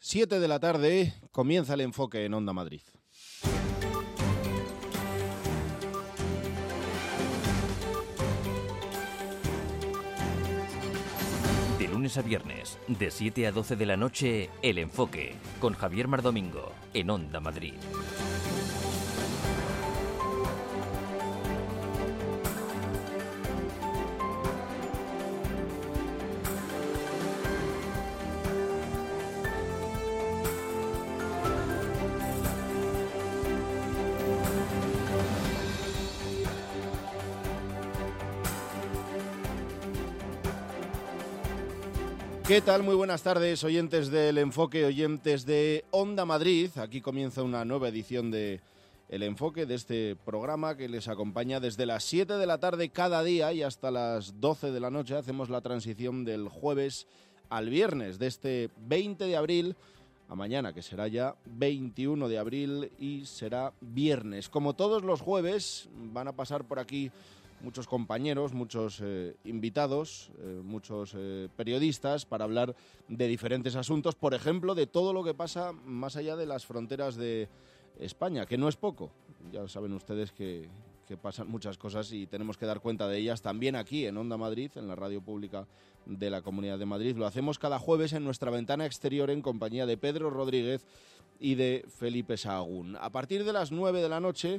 7 de la tarde, comienza el enfoque en Onda Madrid. De lunes a viernes, de 7 a 12 de la noche, El Enfoque, con Javier Mardomingo, en Onda Madrid. ¿Qué tal? Muy buenas tardes, oyentes del Enfoque, oyentes de Onda Madrid. Aquí comienza una nueva edición de El Enfoque, de este programa que les acompaña desde las 7 de la tarde cada día y hasta las 12 de la noche. Hacemos la transición del jueves al viernes, de este 20 de abril a mañana, que será ya 21 de abril y será viernes. Como todos los jueves, van a pasar por aquí muchos compañeros, muchos invitados, muchos periodistas para hablar de diferentes asuntos, por ejemplo, de todo lo que pasa más allá de las fronteras de España, que no es poco. Ya saben ustedes que pasan muchas cosas y tenemos que dar cuenta de ellas también aquí en Onda Madrid, en la radio pública de la Comunidad de Madrid. Lo hacemos cada jueves en nuestra ventana exterior en compañía de Pedro Rodríguez y de Felipe Sahagún. A partir de las 9 de la noche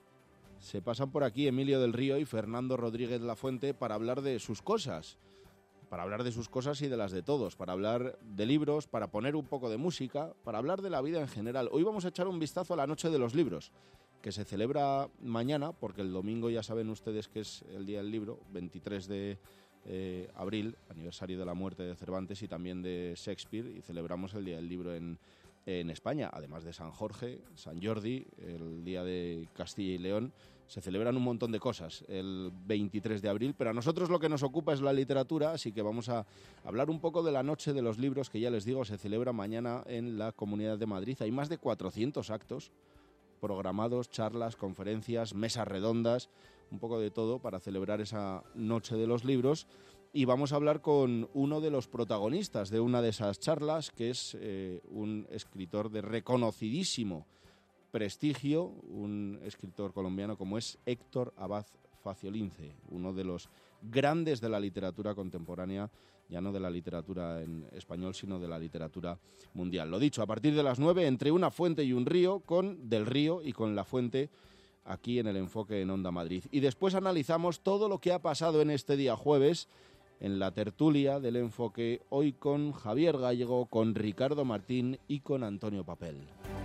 se pasan por aquí Emilio del Río y Fernando Rodríguez Lafuente para hablar de sus cosas. Para hablar de sus cosas y de las de todos, para hablar de libros, para poner un poco de música, para hablar de la vida en general. Hoy vamos a echar un vistazo a la Noche de los Libros, que se celebra mañana, porque el domingo ya saben ustedes que es el Día del Libro, 23 de abril, aniversario de la muerte de Cervantes y también de Shakespeare, y celebramos el Día del Libro en España, además de San Jorge, San Jordi, el Día de Castilla y León. Se celebran un montón de cosas el 23 de abril, pero a nosotros lo que nos ocupa es la literatura, así que vamos a hablar un poco de la Noche de los Libros, que ya les digo, se celebra mañana en la Comunidad de Madrid. Hay más de 400 actos programados, charlas, conferencias, mesas redondas, un poco de todo para celebrar esa Noche de los Libros. Y vamos a hablar con uno de los protagonistas de una de esas charlas, que es un escritor de reconocidísimo prestigio, un escritor colombiano como es Héctor Abad Faciolince, uno de los grandes de la literatura contemporánea, ya no de la literatura en español, sino de la literatura mundial. Lo dicho, a partir de las 9, entre una fuente y un río, con Del Río y con La Fuente, aquí en el Enfoque en Onda Madrid. Y después analizamos todo lo que ha pasado en este día jueves, en la tertulia del Enfoque, hoy con Javier Gallego, con Ricardo Martín y con Antonio Papel.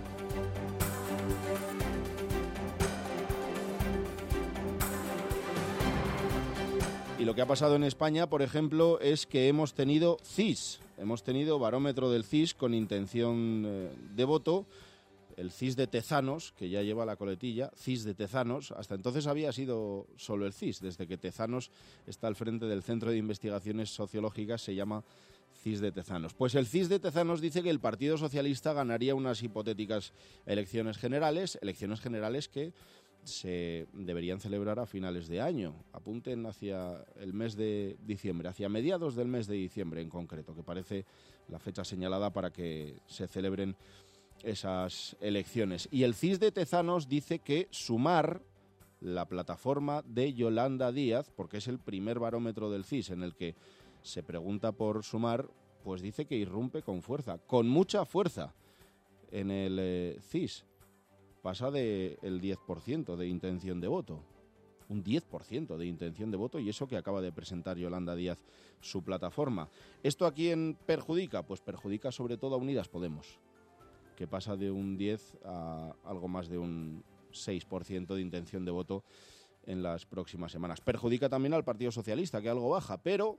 Y lo que ha pasado en España, por ejemplo, es que hemos tenido CIS, hemos tenido barómetro del CIS con intención de voto. El CIS de Tezanos, que ya lleva la coletilla, CIS de Tezanos, hasta entonces había sido solo el CIS, desde que Tezanos está al frente del Centro de Investigaciones Sociológicas, se llama CIS de Tezanos. Pues el CIS de Tezanos dice que el Partido Socialista ganaría unas hipotéticas elecciones generales que se deberían celebrar a finales de año. Apunten hacia el mes de diciembre, hacia mediados del mes de diciembre en concreto, que parece la fecha señalada para que se celebren esas elecciones. Y el CIS de Tezanos dice que Sumar, la plataforma de Yolanda Díaz, porque es el primer barómetro del CIS en el que se pregunta por Sumar, pues dice que irrumpe con fuerza, con mucha fuerza en el CIS. Pasa del 10% de intención de voto. Un 10% de intención de voto, y eso que acaba de presentar Yolanda Díaz su plataforma. ¿Esto a quién perjudica? Pues perjudica sobre todo a Unidas Podemos, que pasa de un 10 a algo más de un 6% de intención de voto en las próximas semanas. Perjudica también al Partido Socialista, que algo baja, pero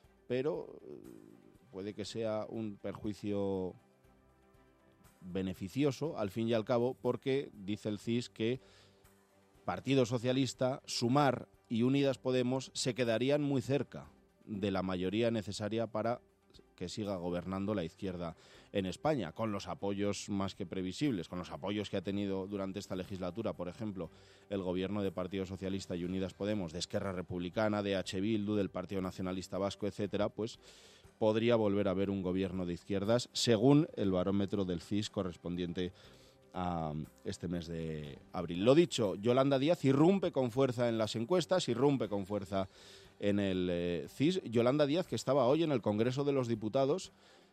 puede que sea un perjuicio beneficioso, al fin y al cabo, porque dice el CIS que Partido Socialista, Sumar y Unidas Podemos se quedarían muy cerca de la mayoría necesaria para que siga gobernando la izquierda en España, con los apoyos más que previsibles, con los apoyos que ha tenido durante esta legislatura, por ejemplo, el gobierno de Partido Socialista y Unidas Podemos, de Esquerra Republicana, de EH Bildu, del Partido Nacionalista Vasco, etcétera, pues podría volver a haber un gobierno de izquierdas, según el barómetro del CIS correspondiente a este mes de abril. Lo dicho, Yolanda Díaz irrumpe con fuerza en las encuestas, irrumpe con fuerza en el CIS. Yolanda Díaz, que estaba hoy en el Congreso de los Diputados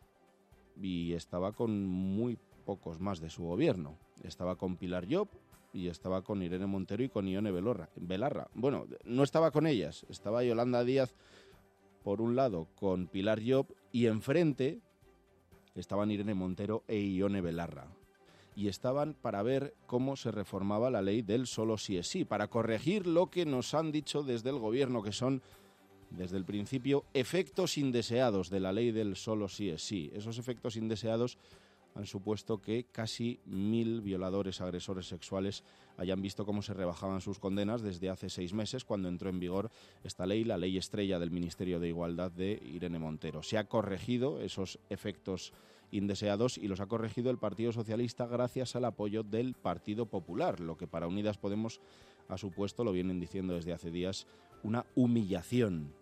y estaba con muy pocos más de su gobierno. Estaba con Pilar Llop y estaba con Irene Montero y con Ione Belarra. Bueno, no estaba con ellas, estaba Yolanda Díaz por un lado con Pilar Llop y enfrente estaban Irene Montero e Ione Belarra. Y estaban para ver cómo se reformaba la ley del solo sí es sí, para corregir lo que nos han dicho desde el gobierno, que son, desde el principio, efectos indeseados de la ley del solo sí es sí. Esos efectos indeseados han supuesto que casi 1.000 violadores, agresores sexuales hayan visto cómo se rebajaban sus condenas desde hace 6 meses, cuando entró en vigor esta ley, la ley estrella del Ministerio de Igualdad de Irene Montero. Se ha corregido esos efectos indeseados y los ha corregido el Partido Socialista gracias al apoyo del Partido Popular, lo que para Unidas Podemos ha supuesto, lo vienen diciendo desde hace días, una humillación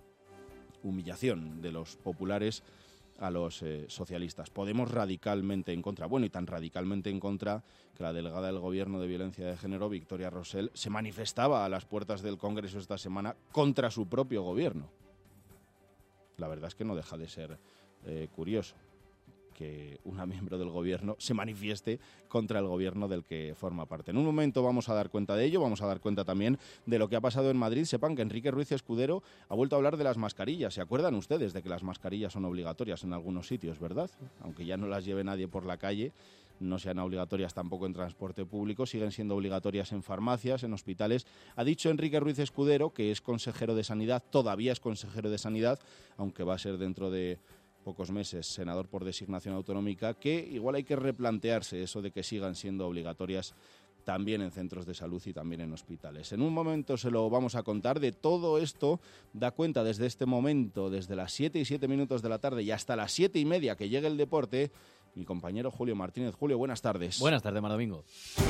de los populares a los socialistas. Podemos radicalmente en contra, bueno, y tan radicalmente en contra que la delegada del Gobierno de Violencia de Género, Victoria Rosell, se manifestaba a las puertas del Congreso esta semana contra su propio gobierno. La verdad es que no deja de ser curioso que una miembro del gobierno se manifieste contra el gobierno del que forma parte. En un momento vamos a dar cuenta de ello, vamos a dar cuenta también de lo que ha pasado en Madrid. Sepan que Enrique Ruiz Escudero ha vuelto a hablar de las mascarillas. ¿Se acuerdan ustedes de que las mascarillas son obligatorias en algunos sitios, verdad? Aunque ya no las lleve nadie por la calle, no sean obligatorias tampoco en transporte público, siguen siendo obligatorias en farmacias, en hospitales. Ha dicho Enrique Ruiz Escudero, que es consejero de Sanidad, todavía es consejero de Sanidad, aunque va a ser dentro de pocos meses senador por designación autonómica, que igual hay que replantearse eso de que sigan siendo obligatorias también en centros de salud y también en hospitales. En un momento se lo vamos a contar. De todo esto da cuenta desde este momento, desde las 7:07 de la tarde y hasta las 7:30 que llegue el deporte, mi compañero Julio Martínez. Julio, buenas tardes. Buenas tardes, Mar Domingo.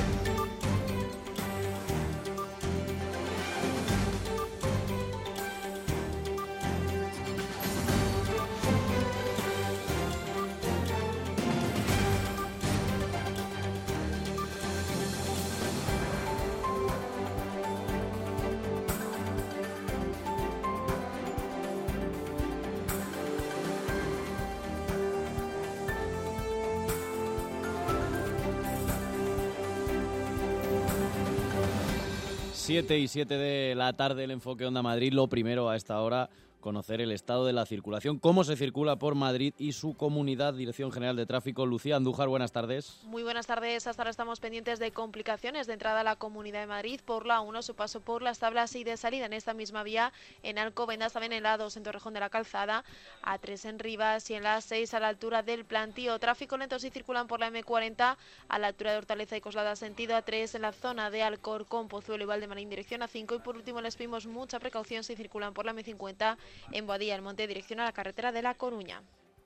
Siete y 7 de la tarde, el enfoque Onda Madrid. Lo primero a esta hora, conocer el estado de la circulación, cómo se circula por Madrid y su comunidad. Dirección General de Tráfico, Lucía Andújar, buenas tardes. Muy buenas tardes. Hasta ahora estamos pendientes de complicaciones de entrada a la Comunidad de Madrid por la 1, su paso por las Tablas, y de salida en esta misma vía en Alcobendas, también en la 2 en Torrejón de la Calzada, A3 en Rivas y en la 6 a la altura del Plantío. Tráfico lento si circulan por la M40 a la altura de Hortaleza y Coslada sentido A3 en la zona de Alcorcón, Pozuelo y Valdemar en dirección A5, y por último les pedimos mucha precaución si circulan por la M50 en Boadilla del Monte, dirección a la carretera de La Coruña.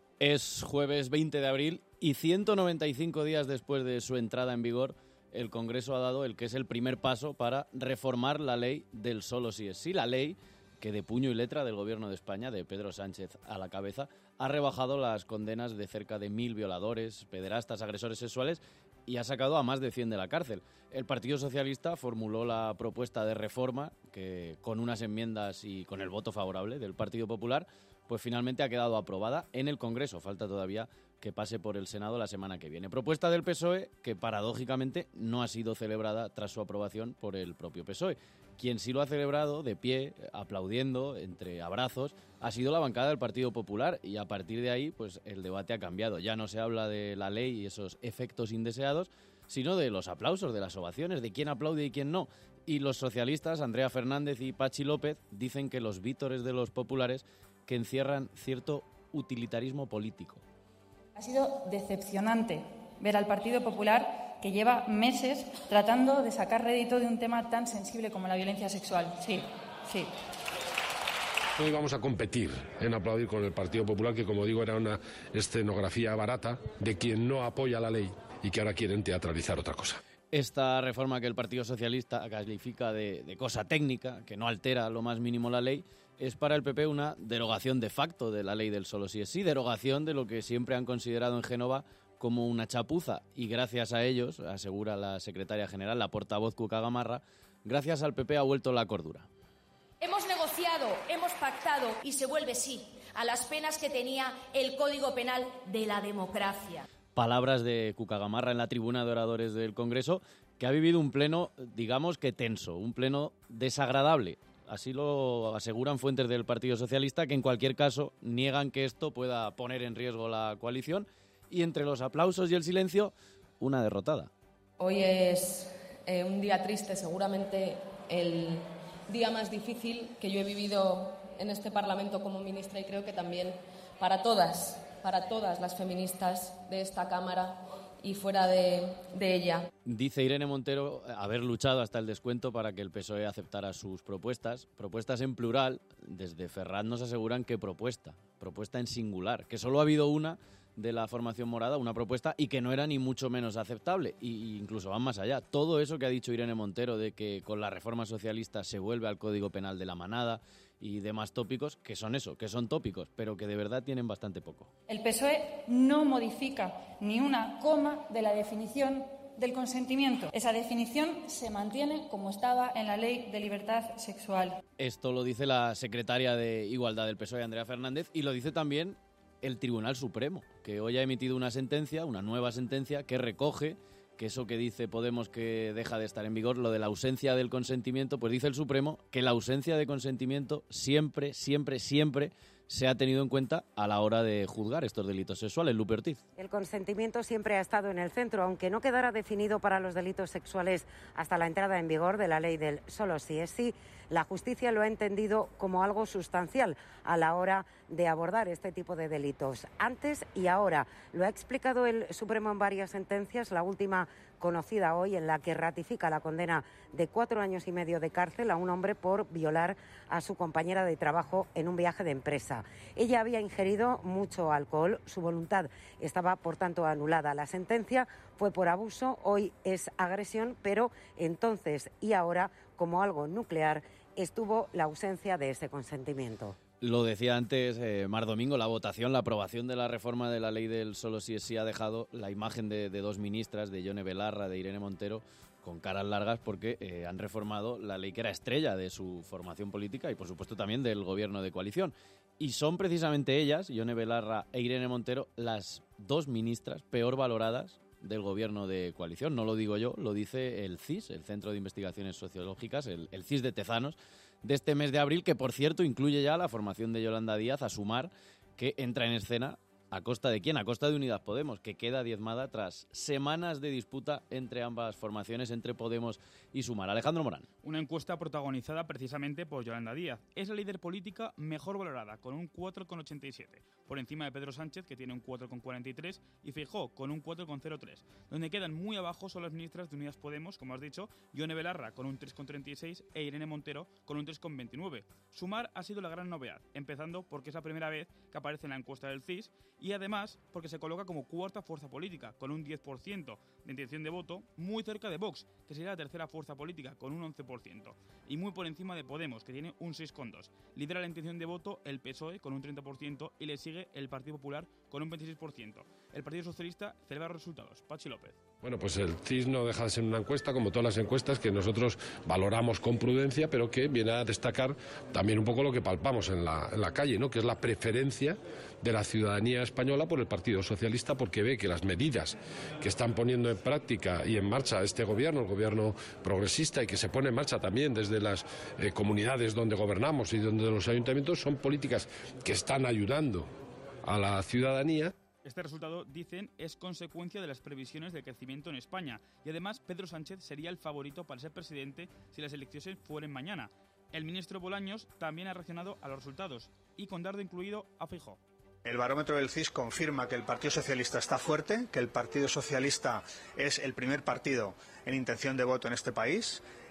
Es jueves 20 de abril y 195 días después de su entrada en vigor, el Congreso ha dado el que es el primer paso para reformar la ley del solo sí es sí. La ley que, de puño y letra del Gobierno de España, de Pedro Sánchez a la cabeza, ha rebajado las condenas de cerca de 1.000 violadores, pederastas, agresores sexuales y ha sacado a más de 100 de la cárcel. El Partido Socialista formuló la propuesta de reforma que, con unas enmiendas y con el voto favorable del Partido Popular, pues finalmente ha quedado aprobada en el Congreso. Falta todavía que pase por el Senado la semana que viene. Propuesta del PSOE que, paradójicamente, no ha sido celebrada tras su aprobación por el propio PSOE. Quien sí lo ha celebrado de pie, aplaudiendo, entre abrazos, ha sido la bancada del Partido Popular, y a partir de ahí pues el debate ha cambiado. Ya no se habla de la ley y esos efectos indeseados, sino de los aplausos, de las ovaciones, de quién aplaude y quién no. Y los socialistas, Andrea Fernández y Pachi López, dicen que los vítores de los populares que encierran cierto utilitarismo político. Ha sido decepcionante ver al Partido Popular, que lleva meses tratando de sacar rédito de un tema tan sensible como la violencia sexual. Sí. Hoy vamos a competir en aplaudir con el Partido Popular, que, como digo, era una escenografía barata de quien no apoya la ley y que ahora quieren teatralizar otra cosa. Esta reforma que el Partido Socialista califica de cosa técnica, que no altera lo más mínimo la ley, es para el PP una derogación de facto de la ley del solo sí es sí, derogación de lo que siempre han considerado en Génova como una chapuza. Y gracias a ellos, asegura la secretaria general, la portavoz Cuca Gamarra, gracias al PP ha vuelto la cordura. Hemos negociado, hemos pactado y se vuelve sí a las penas que tenía el Código Penal de la democracia. Palabras de Cuca Gamarra en la tribuna de oradores del Congreso, que ha vivido un pleno, digamos que tenso, un pleno desagradable. Así lo aseguran fuentes del Partido Socialista, que en cualquier caso niegan que esto pueda poner en riesgo la coalición. Y entre los aplausos y el silencio, una derrotada. Hoy es un día triste, seguramente el día más difícil que yo he vivido en este Parlamento como ministra, y creo que también para todas las feministas de esta Cámara y fuera de ella. Dice Irene Montero haber luchado hasta el descuento para que el PSOE aceptara sus propuestas en plural. Desde Ferraz nos aseguran que propuesta en singular, que solo ha habido una de la formación morada, una propuesta, y que no era ni mucho menos aceptable, y incluso van más allá. Todo eso que ha dicho Irene Montero de que con la reforma socialista se vuelve al Código Penal de la manada y demás tópicos, que son eso, que son tópicos, pero que de verdad tienen bastante poco. El PSOE no modifica ni una coma de la definición del consentimiento. Esa definición se mantiene como estaba en la Ley de Libertad Sexual. Esto lo dice la secretaria de Igualdad del PSOE, Andrea Fernández, y lo dice también el Tribunal Supremo, que hoy ha emitido una sentencia, una nueva sentencia, que recoge que eso que dice Podemos que deja de estar en vigor, lo de la ausencia del consentimiento, pues dice el Supremo que la ausencia de consentimiento siempre se ha tenido en cuenta a la hora de juzgar estos delitos sexuales. Lupe Ortiz. El consentimiento siempre ha estado en el centro, aunque no quedara definido para los delitos sexuales hasta la entrada en vigor de la ley del solo sí es sí. La justicia lo ha entendido como algo sustancial a la hora de abordar este tipo de delitos. Antes y ahora lo ha explicado el Supremo en varias sentencias, la última conocida hoy, en la que ratifica la condena de 4 años y medio de cárcel a un hombre por violar a su compañera de trabajo en un viaje de empresa. Ella había ingerido mucho alcohol, su voluntad estaba por tanto anulada. La sentencia fue por abuso, hoy es agresión, pero entonces y ahora, como algo nuclear, estuvo la ausencia de ese consentimiento. Lo decía antes Mar Domingo, la votación, la aprobación de la reforma de la ley del solo sí es sí ha dejado la imagen de dos ministras, de Yone Belarra, de Irene Montero, con caras largas porque han reformado la ley que era estrella de su formación política y por supuesto también del gobierno de coalición. Y son precisamente ellas, Yone Belarra e Irene Montero, las dos ministras peor valoradas del gobierno de coalición. No lo digo yo, lo dice el CIS, el Centro de Investigaciones Sociológicas, el CIS de Tezanos, de este mes de abril, que por cierto incluye ya la formación de Yolanda Díaz, a Sumar, que entra en escena ¿a costa de quién? A costa de Unidas Podemos, que queda diezmada tras semanas de disputa entre ambas formaciones, entre Podemos y Sumar. Alejandro Morán. Una encuesta protagonizada precisamente por Yolanda Díaz. Es la líder política mejor valorada, con un 4,87, por encima de Pedro Sánchez, que tiene un 4,43, y Feijóo, con un 4,03. Donde quedan muy abajo son las ministras de Unidas Podemos, como has dicho, Yone Belarra con un 3,36 e Irene Montero con un 3,29. Sumar ha sido la gran novedad, empezando porque es la primera vez que aparece en la encuesta del CIS y además porque se coloca como cuarta fuerza política, con un 10% de intención de voto, muy cerca de Vox, que sería la tercera fuerza política, con un 11%, y muy por encima de Podemos, que tiene un 6,2%. Lidera la intención de voto el PSOE con un 30% y le sigue el Partido Popular con un 26%. El Partido Socialista celebra los resultados. Pachi López. Bueno, pues el CIS no deja de ser una encuesta, como todas las encuestas, que nosotros valoramos con prudencia, pero que viene a destacar también un poco lo que palpamos en la calle, ¿no? Que es la preferencia de la ciudadanía española por el Partido Socialista, porque ve que las medidas que están poniendo en práctica y en marcha este gobierno, el gobierno progresista, y que se pone en marcha también desde las comunidades donde gobernamos y donde los ayuntamientos, son políticas que están ayudando a la ciudadanía. Este resultado, dicen, es consecuencia de las previsiones de crecimiento en España y además Pedro Sánchez sería el favorito para ser presidente si las elecciones fueran mañana. El ministro Bolaños también ha reaccionado a los resultados y con dardo incluido a Feijóo. El barómetro del CIS confirma que el Partido Socialista está fuerte, que el Partido Socialista es el primer partido en intención de voto en este país.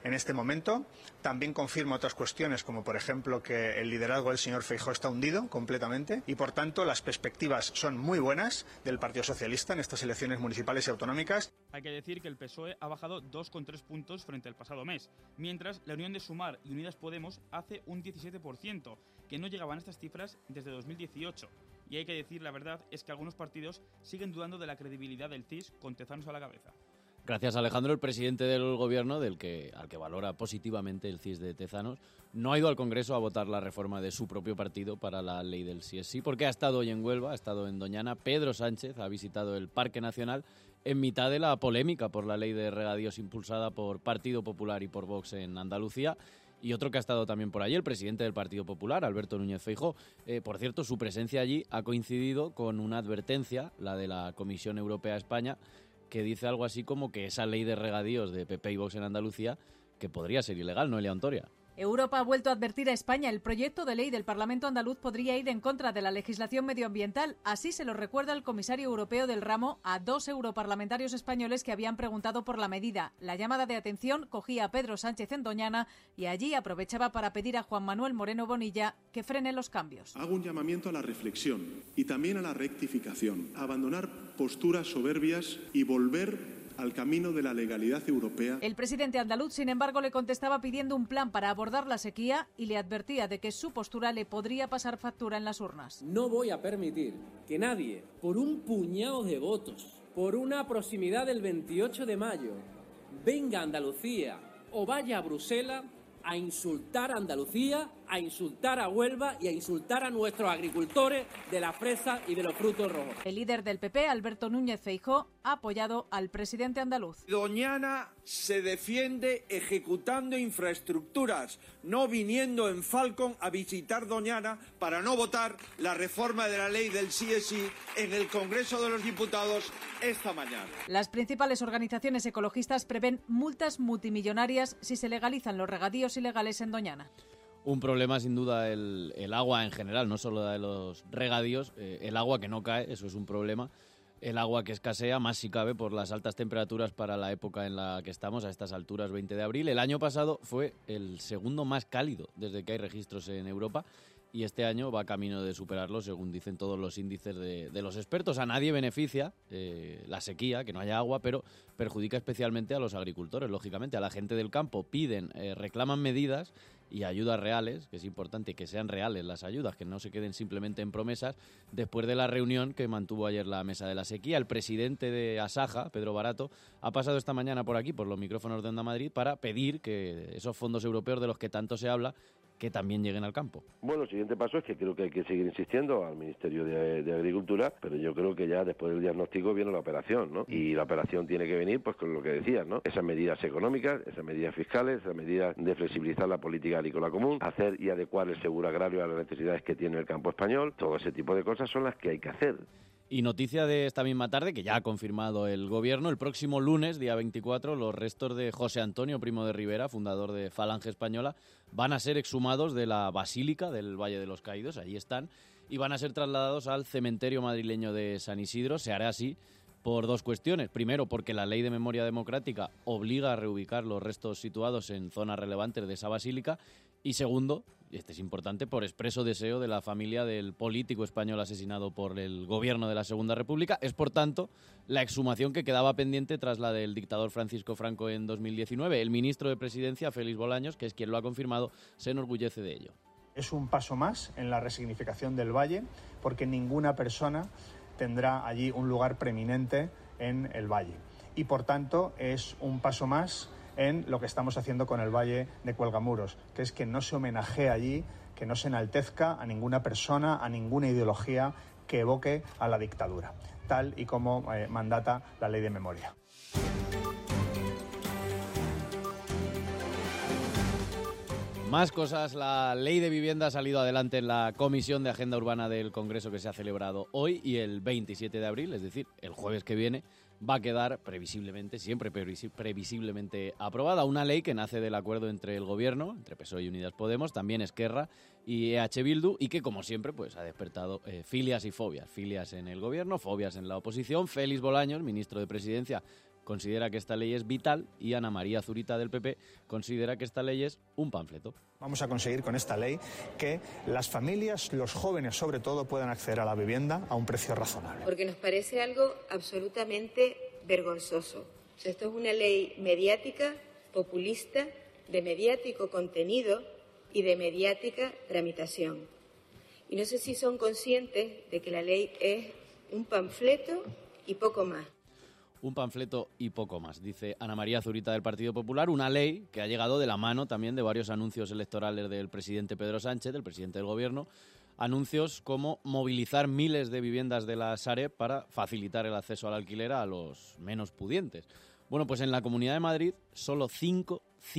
en este momento. También confirma otras cuestiones, como por ejemplo que el liderazgo del señor Feijóo está hundido completamente y por tanto las perspectivas son muy buenas del Partido Socialista en estas elecciones municipales y autonómicas. Hay que decir que el PSOE ha bajado 2,3 puntos frente al pasado mes, mientras la unión de Sumar y Unidas Podemos hace un 17%, que no llegaban a estas cifras desde 2018. Y hay que decir, la verdad, es que algunos partidos siguen dudando de la credibilidad del CIS con Tezanos a la cabeza. Gracias, Alejandro. El presidente del Gobierno, al que valora positivamente el CIS de Tezanos, no ha ido al Congreso a votar la reforma de su propio partido para la ley del sí es sí, porque ha estado hoy en Huelva, ha estado en Doñana. Pedro Sánchez ha visitado el Parque Nacional en mitad de la polémica por la ley de regadíos impulsada por Partido Popular y por Vox en Andalucía. Y otro que ha estado también por allí, el presidente del Partido Popular, Alberto Núñez Feijóo. Por cierto, su presencia allí ha coincidido con una advertencia, la de la Comisión Europea a España, que dice algo así como que esa ley de regadíos de PP y Vox en Andalucía que podría ser ilegal, ¿no, Elia Ontoria? Europa ha vuelto a advertir a España. El proyecto de ley del Parlamento andaluz podría ir en contra de la legislación medioambiental. Así se lo recuerda el comisario europeo del ramo a 2 europarlamentarios españoles que habían preguntado por la medida. La llamada de atención cogía a Pedro Sánchez en Doñana y allí aprovechaba para pedir a Juan Manuel Moreno Bonilla que frene los cambios. Hago un llamamiento a la reflexión y también a la rectificación, a abandonar posturas soberbias y volver al camino de la legalidad europea. El presidente andaluz, sin embargo, le contestaba pidiendo un plan para abordar la sequía y le advertía de que su postura le podría pasar factura en las urnas. No voy a permitir que nadie, por un puñado de votos, por una proximidad del 28 de mayo, venga a Andalucía o vaya a Bruselas a insultar a Andalucía, a insultar a Huelva y a insultar a nuestros agricultores de la fresa y de los frutos rojos. El líder del PP, Alberto Núñez Feijóo, ha apoyado al presidente andaluz. Doñana se defiende ejecutando infraestructuras, no viniendo en Falcon a visitar Doñana para no votar la reforma de la ley del sí es sí en el Congreso de los Diputados esta mañana. Las principales organizaciones ecologistas prevén multas multimillonarias si se legalizan los regadíos ilegales en Doñana. Un problema sin duda el agua en general, no solo de los regadíos, el agua que no cae, eso es un problema. El agua que escasea, más si cabe, por las altas temperaturas para la época en la que estamos, a estas alturas, 20 de abril. El año pasado fue el segundo más cálido desde que hay registros en Europa y este año va camino de superarlo, según dicen todos los índices de los expertos. A nadie beneficia la sequía, que no haya agua, pero perjudica especialmente a los agricultores, lógicamente. A la gente del campo reclaman medidas y ayudas reales, que es importante que sean reales las ayudas, que no se queden simplemente en promesas. Después de la reunión que mantuvo ayer la Mesa de la Sequía, el presidente de Asaja, Pedro Barato, ha pasado esta mañana por aquí, por los micrófonos de Onda Madrid, para pedir que esos fondos europeos de los que tanto se habla, que también lleguen al campo. Bueno, el siguiente paso es que creo que hay que seguir insistiendo al Ministerio de Agricultura, pero yo creo que ya después del diagnóstico viene la operación, ¿no? Y la operación tiene que venir pues con lo que decías, ¿no? Esas medidas económicas, esas medidas fiscales, esas medidas de flexibilizar la política agrícola común, hacer y adecuar el seguro agrario a las necesidades que tiene el campo español, todo ese tipo de cosas son las que hay que hacer. Y noticia de esta misma tarde, que ya ha confirmado el Gobierno, el próximo lunes, día 24, los restos de José Antonio Primo de Rivera, fundador de Falange Española, van a ser exhumados de la Basílica del Valle de los Caídos, allí están, y van a ser trasladados al cementerio madrileño de San Isidro. Se hará así por 2 cuestiones. Primero, porque la Ley de Memoria Democrática obliga a reubicar los restos situados en zonas relevantes de esa basílica. Y segundo, y este es importante, por expreso deseo de la familia del político español asesinado por el gobierno de la Segunda República. Es, por tanto, la exhumación que quedaba pendiente tras la del dictador Francisco Franco en 2019. El ministro de Presidencia, Félix Bolaños, que es quien lo ha confirmado, se enorgullece de ello. Es un paso más en la resignificación del Valle, porque ninguna persona tendrá allí un lugar preeminente en el Valle. Y, por tanto, es un paso más en lo que estamos haciendo con el Valle de Cuelgamuros, que es que no se homenajee allí, que no se enaltezca a ninguna persona, a ninguna ideología que evoque a la dictadura, tal y como mandata la Ley de Memoria. Más cosas. La Ley de Vivienda ha salido adelante en la Comisión de Agenda Urbana del Congreso que se ha celebrado hoy, y el 27 de abril, es decir, el jueves que viene, va a quedar previsiblemente aprobada. Una ley que nace del acuerdo entre el Gobierno, entre PSOE y Unidas Podemos, también Esquerra y EH Bildu, y que, como siempre, pues ha despertado filias y fobias. Filias en el Gobierno, fobias en la oposición. Félix Bolaños, ministro de Presidencia, considera que esta ley es vital y Ana María Zurita del PP considera que esta ley es un panfleto. Vamos a conseguir con esta ley que las familias, los jóvenes sobre todo, puedan acceder a la vivienda a un precio razonable. Porque nos parece algo absolutamente vergonzoso. O sea, esto es una ley mediática, populista, de mediático contenido y de mediática tramitación. Y no sé si son conscientes de que la ley es un panfleto y poco más. Un panfleto y poco más, dice Ana María Zurita del Partido Popular, una ley que ha llegado de la mano también de varios anuncios electorales del presidente Pedro Sánchez, del presidente del Gobierno, anuncios como movilizar miles de viviendas de la Sareb para facilitar el acceso al alquiler a los menos pudientes. Bueno, pues en la Comunidad de Madrid solo 5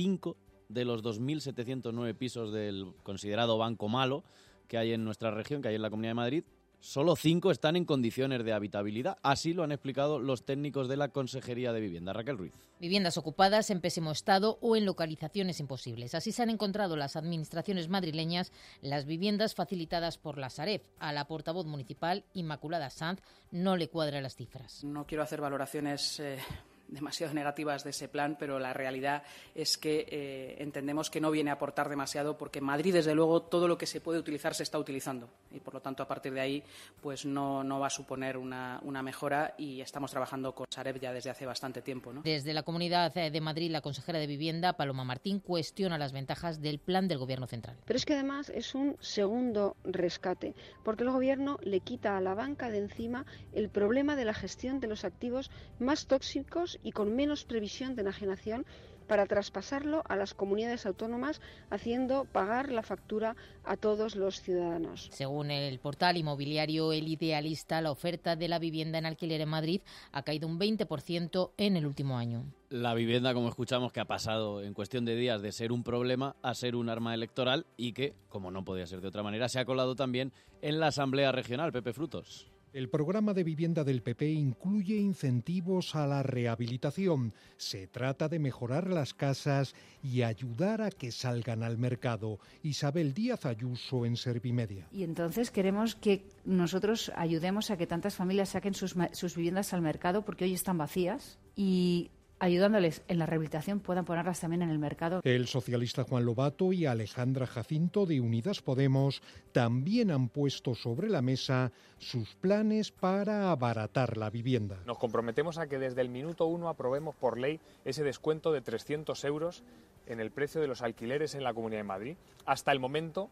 de los 2.709 pisos del considerado Banco Malo que hay en nuestra región, que hay en la Comunidad de Madrid, solo 5 están en condiciones de habitabilidad. Así lo han explicado los técnicos de la Consejería de Vivienda. Raquel Ruiz. Viviendas ocupadas en pésimo estado o en localizaciones imposibles. Así se han encontrado las administraciones madrileñas las viviendas facilitadas por la Sareb. A la portavoz municipal, Inmaculada Sanz, no le cuadran las cifras. No quiero hacer valoraciones demasiado negativas de ese plan, pero la realidad es que entendemos que no viene a aportar demasiado, porque en Madrid, desde luego, todo lo que se puede utilizar se está utilizando y, por lo tanto, a partir de ahí pues no va a suponer una mejora, y estamos trabajando con Sareb ya desde hace bastante tiempo, ¿no? Desde la Comunidad de Madrid, la consejera de Vivienda, Paloma Martín, cuestiona las ventajas del plan del Gobierno central. Pero es que además es un segundo rescate, porque el Gobierno le quita a la banca de encima el problema de la gestión de los activos más tóxicos y con menos previsión de enajenación, para traspasarlo a las comunidades autónomas, haciendo pagar la factura a todos los ciudadanos. Según el portal inmobiliario El Idealista, la oferta de la vivienda en alquiler en Madrid ha caído un 20% en el último año. La vivienda, como escuchamos, que ha pasado en cuestión de días de ser un problema a ser un arma electoral y que, como no podía ser de otra manera, se ha colado también en la Asamblea Regional. Pepe Frutos. El programa de vivienda del PP incluye incentivos a la rehabilitación. Se trata de mejorar las casas y ayudar a que salgan al mercado. Isabel Díaz Ayuso en Servimedia. Y entonces queremos que nosotros ayudemos a que tantas familias saquen sus viviendas al mercado, porque hoy están vacías, y ayudándoles en la rehabilitación puedan ponerlas también en el mercado. El socialista Juan Lobato y Alejandra Jacinto de Unidas Podemos también han puesto sobre la mesa sus planes para abaratar la vivienda. Nos comprometemos a que desde el minuto 1 aprobemos por ley ese descuento de 300 euros en el precio de los alquileres en la Comunidad de Madrid, hasta el momento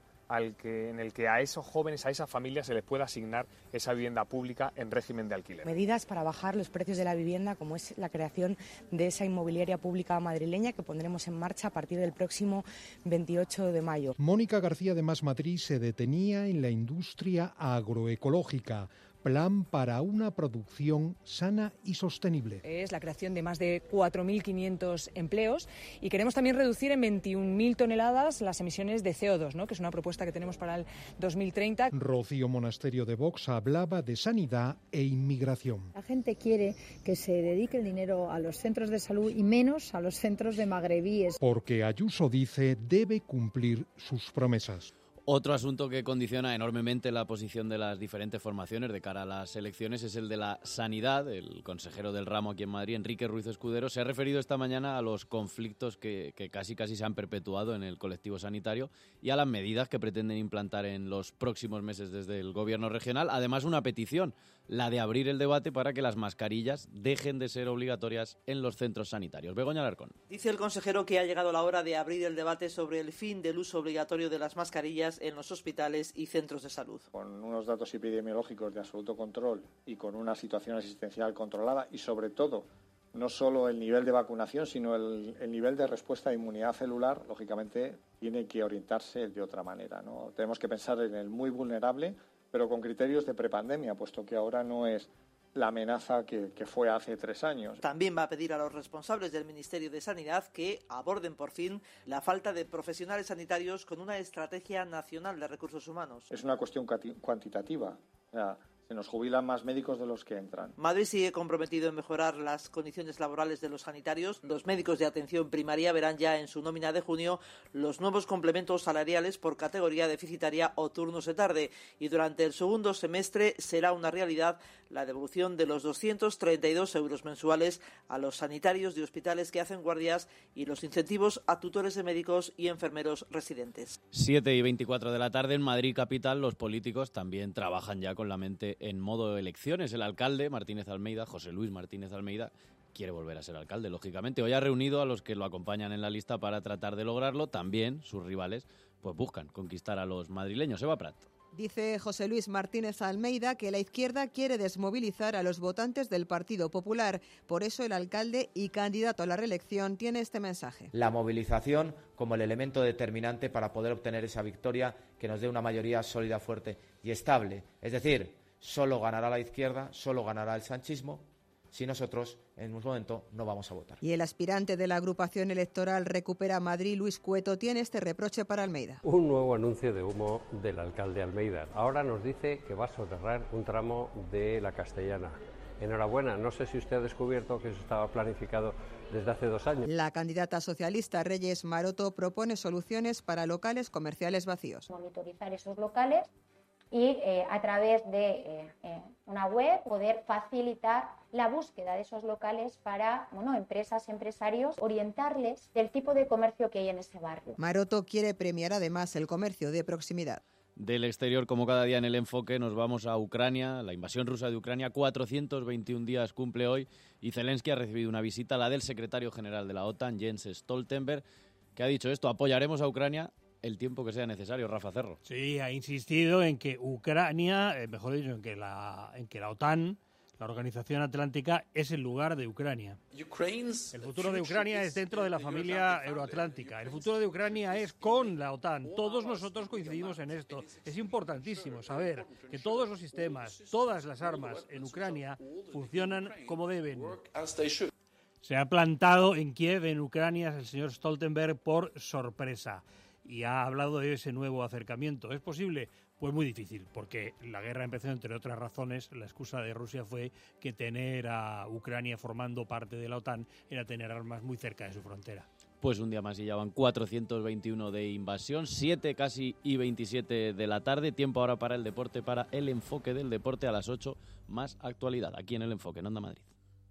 en el que a esos jóvenes, a esas familias, se les pueda asignar esa vivienda pública en régimen de alquiler. Medidas para bajar los precios de la vivienda, como es la creación de esa inmobiliaria pública madrileña, que pondremos en marcha a partir del próximo 28 de mayo. Mónica García de Más Madrid se detenía en la industria agroecológica. Plan para una producción sana y sostenible. Es la creación de más de 4.500 empleos, y queremos también reducir en 21.000 toneladas las emisiones de CO2, ¿no?, que es una propuesta que tenemos para el 2030. Rocío Monasterio de Vox hablaba de sanidad e inmigración. La gente quiere que se dedique el dinero a los centros de salud y menos a los centros de magrebíes. Porque Ayuso dice debe cumplir sus promesas. Otro asunto que condiciona enormemente la posición de las diferentes formaciones de cara a las elecciones es el de la sanidad. El consejero del ramo aquí en Madrid, Enrique Ruiz Escudero, se ha referido esta mañana a los conflictos que casi se han perpetuado en el colectivo sanitario y a las medidas que pretenden implantar en los próximos meses desde el gobierno regional. Además, una petición, la de abrir el debate para que las mascarillas dejen de ser obligatorias en los centros sanitarios. Begoña Alarcón. Dice el consejero que ha llegado la hora de abrir el debate sobre el fin del uso obligatorio de las mascarillas en los hospitales y centros de salud. Con unos datos epidemiológicos de absoluto control y con una situación asistencial controlada, y sobre todo no solo el nivel de vacunación, sino el nivel de respuesta de inmunidad celular, lógicamente tiene que orientarse de otra manera, ¿no? Tenemos que pensar en el muy vulnerable, pero con criterios de prepandemia, puesto que ahora no es la amenaza que fue hace 3 años. También va a pedir a los responsables del Ministerio de Sanidad que aborden por fin la falta de profesionales sanitarios con una estrategia nacional de recursos humanos. Es una cuestión cuantitativa. O sea, Se nos jubilan más médicos de los que entran. Madrid sigue comprometido en mejorar las condiciones laborales de los sanitarios. Los médicos de atención primaria verán ya en su nómina de junio los nuevos complementos salariales por categoría deficitaria o turnos de tarde. Y durante el segundo semestre será una realidad la devolución de los 232 euros mensuales a los sanitarios de hospitales que hacen guardias y los incentivos a tutores de médicos y enfermeros residentes. 7:24 de la tarde en Madrid capital. Los políticos también trabajan ya con la mente en modo elecciones. El alcalde Martínez Almeida, José Luis Martínez Almeida, quiere volver a ser alcalde, lógicamente. Hoy ha reunido a los que lo acompañan en la lista para tratar de lograrlo. También sus rivales pues buscan conquistar a los madrileños. Eva Prat. Dice José Luis Martínez Almeida que la izquierda quiere desmovilizar a los votantes del Partido Popular. Por eso el alcalde y candidato a la reelección tiene este mensaje. La movilización como el elemento determinante para poder obtener esa victoria que nos dé una mayoría sólida, fuerte y estable. Es decir, solo ganará la izquierda, solo ganará el sanchismo si nosotros en un momento no vamos a votar. Y el aspirante de la agrupación electoral Recupera Madrid, Luis Cueto, tiene este reproche para Almeida. Un nuevo anuncio de humo del alcalde Almeida. Ahora nos dice que va a soterrar un tramo de la Castellana. Enhorabuena, no sé si usted ha descubierto que eso estaba planificado desde hace 2 años. La candidata socialista Reyes Maroto propone soluciones para locales comerciales vacíos. Monitorizar esos locales y a través de una web poder facilitar la búsqueda de esos locales para empresas, empresarios, orientarles del tipo de comercio que hay en ese barrio. Maroto quiere premiar además el comercio de proximidad. Del exterior, como cada día en el enfoque, nos vamos a Ucrania. La invasión rusa de Ucrania, 421 días cumple hoy y Zelensky ha recibido una visita, la del secretario general de la OTAN, Jens Stoltenberg, que ha dicho esto: apoyaremos a Ucrania el tiempo que sea necesario. Rafa Cerro. Sí, ha insistido en que Ucrania, mejor dicho, en que la OTAN, la Organización Atlántica, es el lugar de Ucrania. El futuro de Ucrania es dentro de la familia euroatlántica. El futuro de Ucrania es con la OTAN. Todos nosotros coincidimos en esto. Es importantísimo saber que todos los sistemas, todas las armas en Ucrania funcionan como deben. Se ha plantado en Kiev, en Ucrania, el señor Stoltenberg por sorpresa. Y ha hablado de ese nuevo acercamiento. ¿Es posible? Pues muy difícil, porque la guerra empezó, entre otras razones. La excusa de Rusia fue que tener a Ucrania formando parte de la OTAN era tener armas muy cerca de su frontera. Pues un día más y ya van 421 de invasión, 7 casi y 27 de la tarde. Tiempo ahora para el deporte, para el enfoque del deporte a las 8, más actualidad, aquí en el Enfoque, en Onda Madrid.